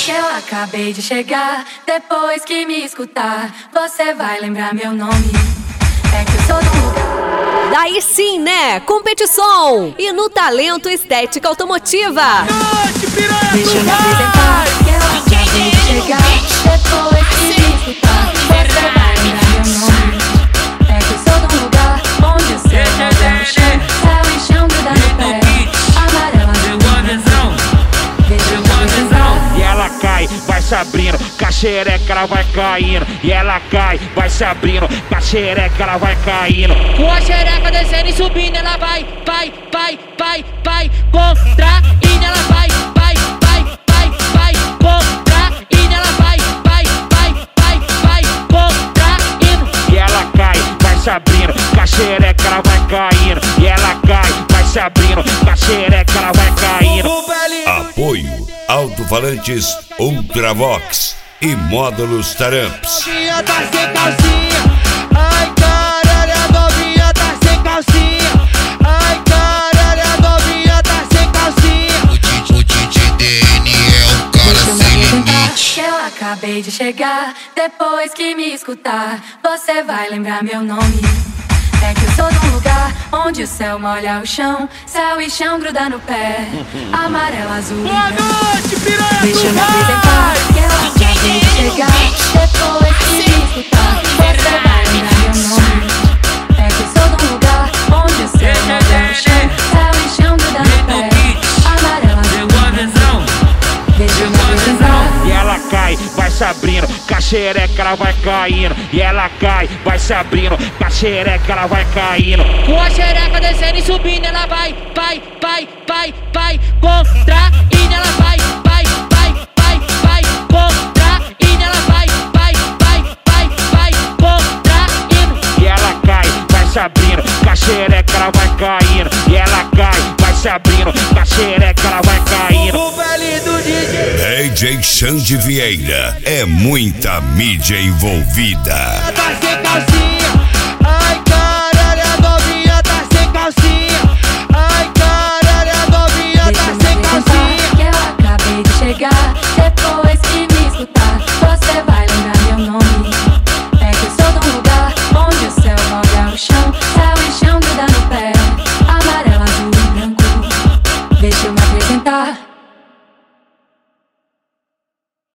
Eu acabei de chegar, depois que me escutar, você vai lembrar meu nome. É que eu sou do lugar. Daí sim, né? Competição e no talento estética automotiva. Deixa eu me apresentar, que eu acabei de chegar, depois que me escutar, você vai lembrar meu nome. É que eu sou do lugar onde o céu molha no chão, céu e chão grudando no pé, amarela, azul. Deixa eu me apresentar. E ela cai, vai se abrindo, com a xereca ela vai caindo. E ela cai, vai se abrindo, com a xereca ela vai caindo. Com a xereca descendo e subindo, ela vai, contraindo, ela vai, contraindo, ela vai, contraindo. E ela cai, vai se abrindo, com a xereca ela vai caindo. E ela cai, vai se abrindo, com a xereca ela vai caindo. Apoio Alto-Falantes Ultravox e Módulos Taramps. Novinha tá sem calcinha, ai caralho, a novinha tá sem calcinha, ai caralho, a novinha tá sem calcinha. O DJ DN é um cara sem limite. Eu acabei de chegar, depois que me escutar, você vai lembrar meu nome. É que eu sou de um lugar onde o céu molha o chão, céu e chão gruda no pé, amarelo, azul. Boa noite, piranha. Deixa eu me apresentar, que eu acabei de chegar, depois que me escutar, você vai lembrar meu nome. É que eu sou de um lugar onde o céu molha o chão, céu e chão gruda no pé, amarelo, azul. Deixa eu me apresentar. E ela cai, vai se abrindo, com a xereca ela vai caindo. E ela cai, vai se abrindo, com a xereca ela vai caindo. Com a xereca descendo e subindo, ela vai, contraindo, ela vai, contraindo, ela vai, contraindo. E ela cai, vai se abrindo, com a xereca ela vai caindo. E ela cai, vai se abrindo, com a xereca ela vai caindo. O baile do DJ DJ Xande Vieira, é muita mídia envolvida. tá sem calcinha.